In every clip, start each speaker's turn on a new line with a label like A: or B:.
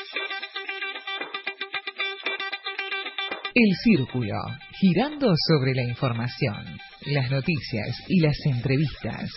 A: El Círculo, girando sobre la información, las noticias y las entrevistas.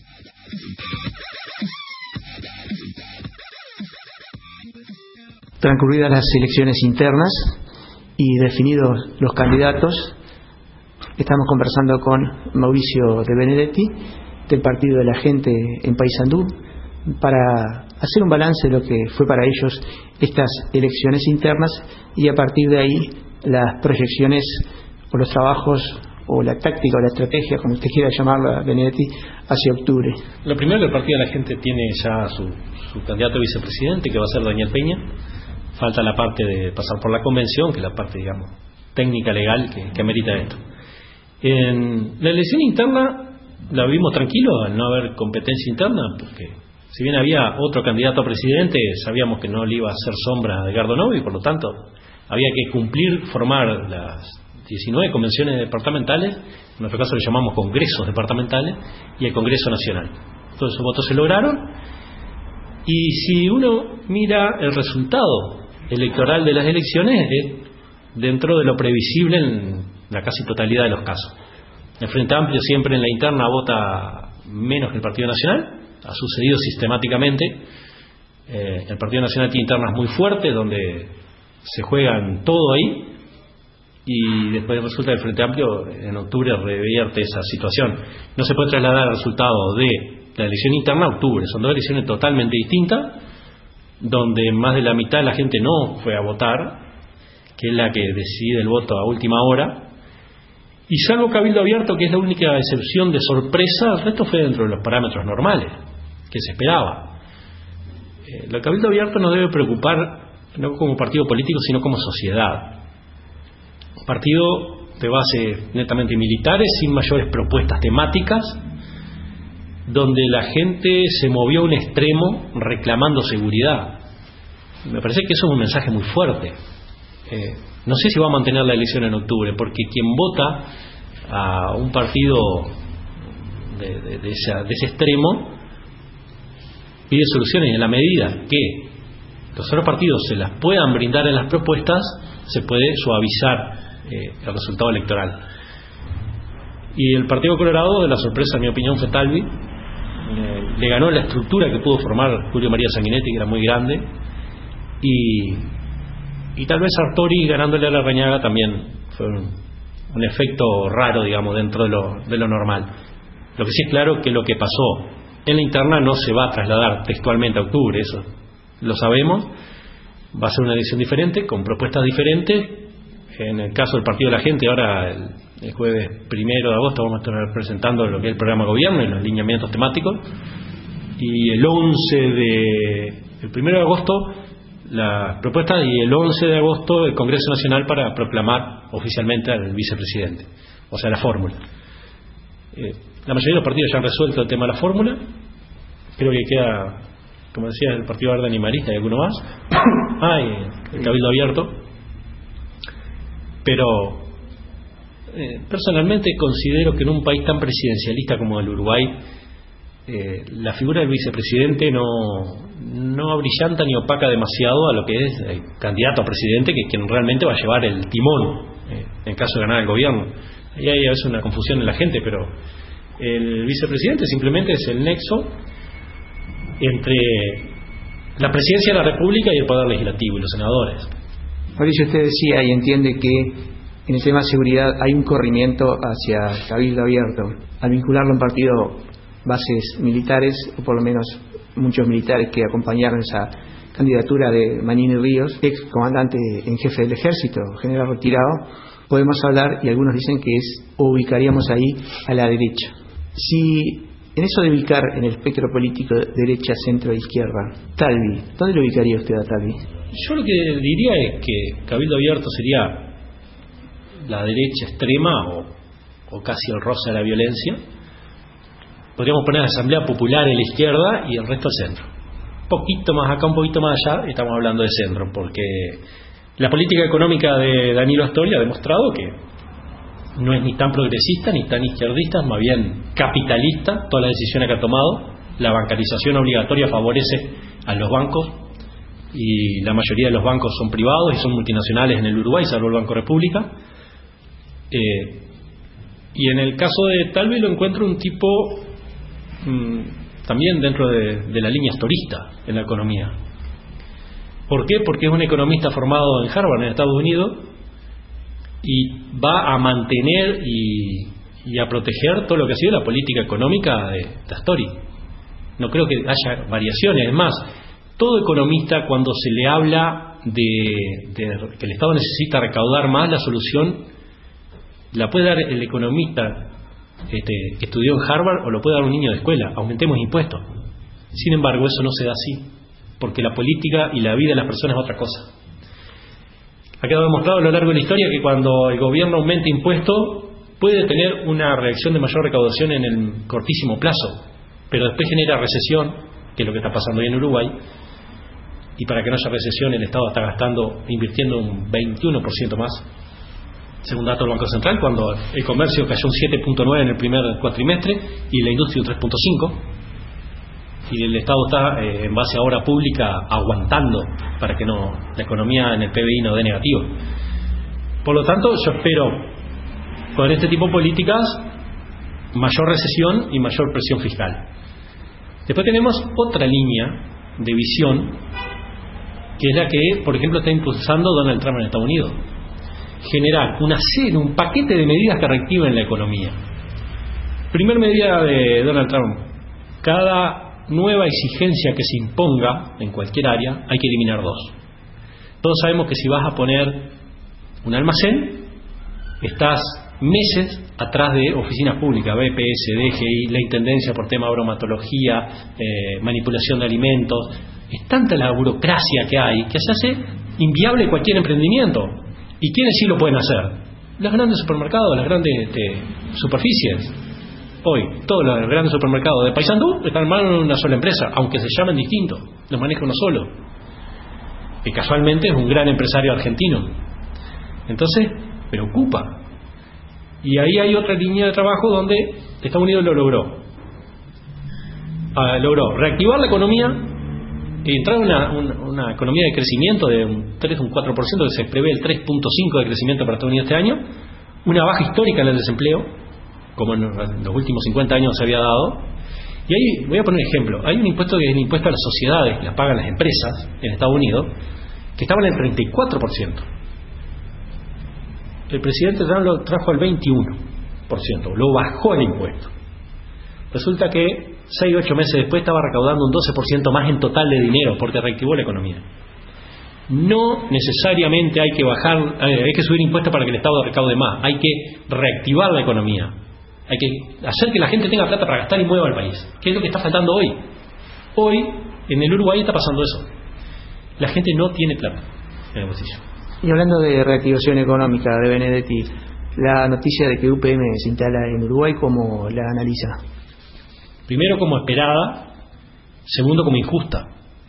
B: Transcurridas las elecciones internas y definidos los candidatos, estamos conversando con Mauricio De Benedetti, del Partido de la Gente en Paysandú, para hacer un balance de lo que fue para ellos estas elecciones internas y a partir de ahí las proyecciones o los trabajos o la táctica o la estrategia, como usted quiera llamarla, Benedetti, hacia octubre.
C: Lo primero, que el Partido de la Gente tiene ya su candidato a vicepresidente, que va a ser Daniel Peña. Falta la parte de pasar por la convención, que es la parte, digamos, técnica legal que amerita esto. En la elección interna la vimos tranquilo al no haber competencia interna, porque si bien había otro candidato a presidente, sabíamos que no le iba a hacer sombra a Edgardo Novi, por lo tanto había que cumplir, formar las 19 convenciones departamentales, en nuestro caso le llamamos congresos departamentales, y el Congreso Nacional. Todos esos votos se lograron, y si uno mira el resultado electoral de las elecciones, es dentro de lo previsible en la casi totalidad de los casos. El Frente Amplio siempre en la interna vota menos que el Partido Nacional, ha sucedido sistemáticamente. El Partido Nacional tiene internas muy fuertes, donde se juegan todo ahí, y después resulta que el Frente Amplio en octubre revierte esa situación. No se puede trasladar el resultado de la elección interna a octubre, son dos elecciones totalmente distintas, donde más de la mitad de la gente no fue a votar, que es la que decide el voto a última hora, y salvo Cabildo Abierto, que es la única excepción de sorpresa, el resto fue dentro de los parámetros normales que se esperaba. El Cabildo Abierto nos debe preocupar no como partido político, sino como sociedad. Un partido de base netamente militares, sin mayores propuestas temáticas, donde la gente se movió a un extremo reclamando seguridad. Me parece que eso es un mensaje muy fuerte. No sé si va a mantener la elección en octubre, porque quien vota a un partido de ese extremo pide soluciones, y en la medida que los otros partidos se las puedan brindar en las propuestas, se puede suavizar el resultado electoral. Y el Partido Colorado, de la sorpresa, en mi opinión, fue Talvi. Le ganó la estructura que pudo formar Julio María Sanguinetti, que era muy grande, y tal vez Sartori ganándole a Larrañaga también fue un efecto raro, digamos, dentro de lo normal. Lo que sí es claro que lo que pasó en la interna no se va a trasladar textualmente a octubre, eso lo sabemos. Va a ser una elección diferente, con propuestas diferentes. En el caso del Partido de la Gente, ahora el jueves 1 de agosto vamos a estar presentando lo que es el programa de gobierno y los lineamientos temáticos, y el 1 de agosto la propuesta, y el 11 de agosto el Congreso Nacional para proclamar oficialmente al vicepresidente, o sea, la fórmula. La mayoría de los partidos ya han resuelto el tema de la fórmula. Creo que queda, como decía, el Partido Verde Animalista y alguno más, y el Cabildo Abierto. Pero personalmente considero que en un país tan presidencialista como el Uruguay, la figura del vicepresidente no abrillanta ni opaca demasiado a lo que es el candidato a presidente, que es quien realmente va a llevar el timón en caso de ganar el gobierno. Ahí hay a veces una confusión en la gente, pero el vicepresidente simplemente es el nexo entre la presidencia de la República y el Poder Legislativo y los senadores.
B: Mauricio, usted decía y entiende que en el tema de seguridad hay un corrimiento hacia Cabildo Abierto. Al vincularlo a un partido bases militares, o por lo menos muchos militares que acompañaron esa candidatura de Manini Ríos, ex comandante en jefe del ejército, general retirado, podemos hablar, y algunos dicen que ubicaríamos ahí a la derecha. Si en eso de ubicar en el espectro político derecha, centro e izquierda, Talvi, ¿dónde lo ubicaría usted a Talvi?
C: Yo lo que diría es que Cabildo Abierto sería la derecha extrema o casi el rosa de la violencia. Podríamos poner la Asamblea Popular en la izquierda y el resto al centro. Un poquito más acá, un poquito más allá, estamos hablando de centro, porque la política económica de Danilo Astori ha demostrado que no es ni tan progresista ni tan izquierdista, más bien capitalista. Todas las decisiones que ha tomado, la bancarización obligatoria favorece a los bancos y la mayoría de los bancos son privados y son multinacionales en el Uruguay, salvo el Banco República. Y en el caso de Talvi lo encuentro un tipo también dentro de la línea storista en la economía. ¿Por qué? Porque es un economista formado en Harvard, en Estados Unidos, y va a mantener y a proteger todo lo que ha sido la política económica de Astori. No creo que haya variaciones. Es más, todo economista, cuando se le habla de que el Estado necesita recaudar más, la solución la puede dar el economista que estudió en Harvard, o lo puede dar un niño de escuela: aumentemos impuestos. Sin embargo, eso no se da así, porque la política y la vida de las personas es otra cosa. Ha quedado demostrado a lo largo de la historia que cuando el gobierno aumenta impuestos puede tener una reacción de mayor recaudación en el cortísimo plazo, pero después genera recesión, que es lo que está pasando hoy en Uruguay, y para que no haya recesión el Estado está invirtiendo un 21% más, según datos del Banco Central, cuando el comercio cayó un 7.9 en el primer cuatrimestre y la industria un 3.5, y el Estado está en base a obra pública aguantando para que la economía en el PBI no dé negativo. Por lo tanto, yo espero con este tipo de políticas mayor recesión y mayor presión fiscal. Después tenemos otra línea de visión, que es la que, por ejemplo, está impulsando Donald Trump en Estados Unidos: generar un paquete de medidas que reactiven la economía. Primer medida de Donald Trump: cada nueva exigencia que se imponga en cualquier área hay que eliminar dos. Todos sabemos que si vas a poner un almacén, estás meses atrás de oficinas públicas, BPS, DGI, la Intendencia por tema de bromatología, manipulación de alimentos. Es tanta la burocracia que hay que se hace inviable cualquier emprendimiento. ¿Y quiénes sí lo pueden hacer? Los grandes supermercados, las grandes superficies. Hoy, todos los grandes supermercados de Paysandú están en manos de una sola empresa, aunque se llamen distintos, los maneja uno solo, que casualmente es un gran empresario argentino. Entonces, preocupa. Y ahí hay otra línea de trabajo donde Estados Unidos lo logró. Logró reactivar la economía, entrar en una economía de crecimiento de un 3 o un 4%, que se prevé el 3.5% de crecimiento para Estados Unidos este año, una baja histórica en el desempleo, como en los últimos 50 años se había dado. Y ahí voy a poner un ejemplo. Hay un impuesto que es el impuesto a las sociedades, que las pagan las empresas en Estados Unidos, que estaba en el 34%. El presidente Trump lo trajo al 21%, lo bajó el impuesto. Resulta que 6 o 8 meses después estaba recaudando un 12% más en total de dinero, porque reactivó la economía. No necesariamente hay que subir impuestos para que el Estado recaude más. Hay que reactivar la economía. Hay que hacer que la gente tenga plata para gastar y mueva el país, que es lo que está faltando hoy. Hoy en el Uruguay está pasando eso. La gente no tiene plata en el bolsillo.
B: Y hablando de reactivación económica de Benedetti, la noticia de que UPM se instala en Uruguay, ¿cómo la analiza?
C: Primero, como esperada. Segundo, como injusta.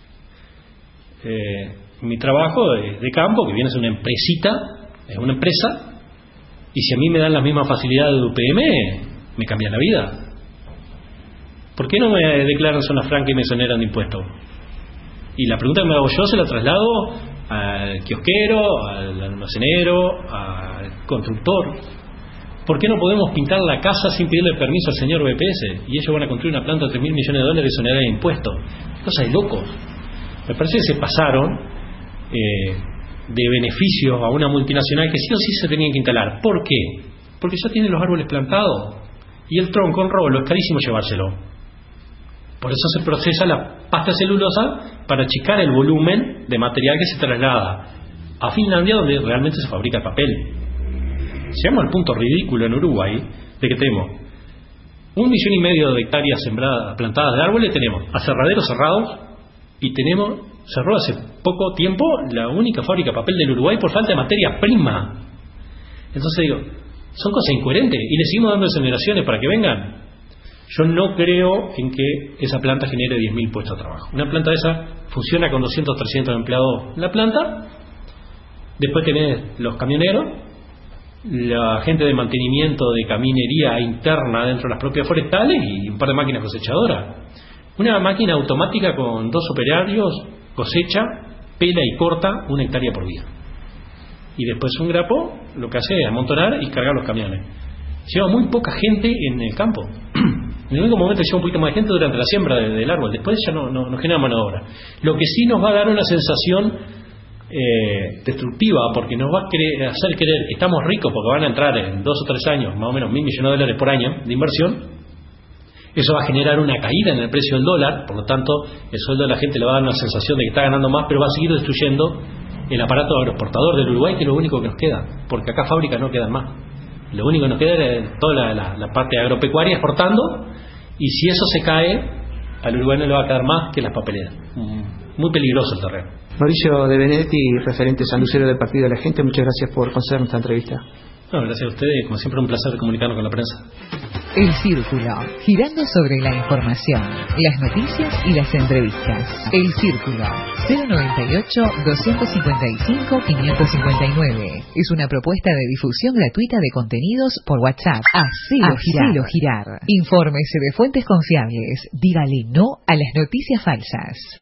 C: Mi trabajo de campo, que viene a ser una empresita, es una empresa, y si a mí me dan las mismas facilidades de UPM, me cambia la vida. ¿Por qué no me declaran zona franca y me exoneran de impuestos? Y la pregunta que me hago yo se la traslado al kiosquero, al almacenero, al constructor. ¿Por qué no podemos pintar la casa sin pedirle permiso al señor BPS? Y ellos van a construir una planta de $3.000 millones exonerada de impuestos. Cosa de locos. Me parece que se pasaron de beneficios a una multinacional que sí o sí se tenían que instalar. ¿Por qué? Porque ya tienen los árboles plantados y el tronco en rolo es carísimo llevárselo. Por eso se procesa la pasta celulosa para achicar el volumen de material que se traslada a Finlandia, donde realmente se fabrica el papel. Llegamos al punto ridículo en Uruguay de que tenemos 1,5 millones de hectáreas plantadas de árboles, tenemos aserraderos cerrados y cerró hace poco tiempo la única fábrica de papel del Uruguay por falta de materia prima. Entonces digo, son cosas incoherentes y le seguimos dando exoneraciones para que vengan. Yo no creo en que esa planta genere 10.000 puestos de trabajo. Una planta de esa funciona con 200, 300 empleados en la planta. Después tenés los camioneros, la gente de mantenimiento de caminería interna dentro de las propias forestales y un par de máquinas cosechadoras. Una máquina automática con 2 operarios cosecha pela y corta 1 hectárea por día. Y después un grapo lo que hace es amontonar y cargar los camiones. Lleva muy poca gente en el campo. En el único momento que lleva un poquito más de gente durante la siembra del árbol. Después ya no genera mano de obra. Lo que sí nos va a dar una sensación destructiva, porque nos va a hacer creer que estamos ricos porque van a entrar en 2 o 3 años más o menos $1.000 millones por año de inversión. Eso va a generar una caída en el precio del dólar, por lo tanto el sueldo de la gente le va a dar una sensación de que está ganando más, pero va a seguir destruyendo el aparato agroexportador del Uruguay, que es lo único que nos queda, porque acá fábricas no quedan más. Lo único que nos queda es toda la parte agropecuaria exportando, y si eso se cae, al Uruguay no le va a quedar más que las papeleras. Muy peligroso el terreno.
B: Mauricio De Benedetti, referente sanlucero del Partido de la Gente, muchas gracias por concedernos esta entrevista.
C: No, gracias a ustedes, como siempre un placer comunicarnos con la prensa.
A: El Círculo, girando sobre la información, las noticias y las entrevistas. El Círculo, 098-255-559. Es una propuesta de difusión gratuita de contenidos por WhatsApp. Hacelo girar. Infórmese de fuentes confiables. Dígale no a las noticias falsas.